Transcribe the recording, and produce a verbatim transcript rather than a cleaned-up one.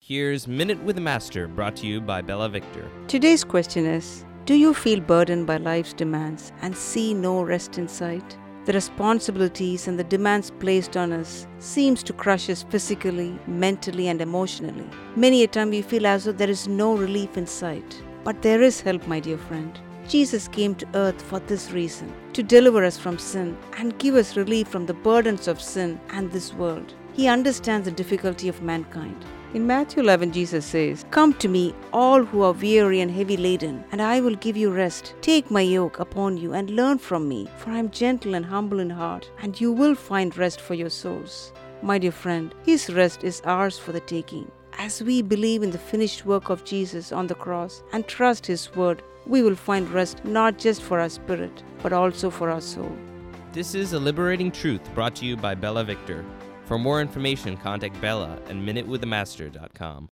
Here's Minute with the Master, brought to you by Bella Victor. Today's question is, do you feel burdened by life's demands and see no rest in sight? The responsibilities and the demands placed on us seems to crush us physically, mentally and emotionally. Many a time we feel as though there is no relief in sight. But there is help, my dear friend. Jesus came to earth for this reason, to deliver us from sin and give us relief from the burdens of sin and this world. He understands the difficulty of mankind. In Matthew eleven, Jesus says, "Come to me, all who are weary and heavy laden, and I will give you rest. Take my yoke upon you and learn from me, for I am gentle and humble in heart, and you will find rest for your souls." My dear friend, His rest is ours for the taking. As we believe in the finished work of Jesus on the cross and trust His word, we will find rest not just for our spirit, but also for our soul. This is A Liberating Truth, brought to you by Bella Victor. For more information, contact Bella at minute with the master dot com.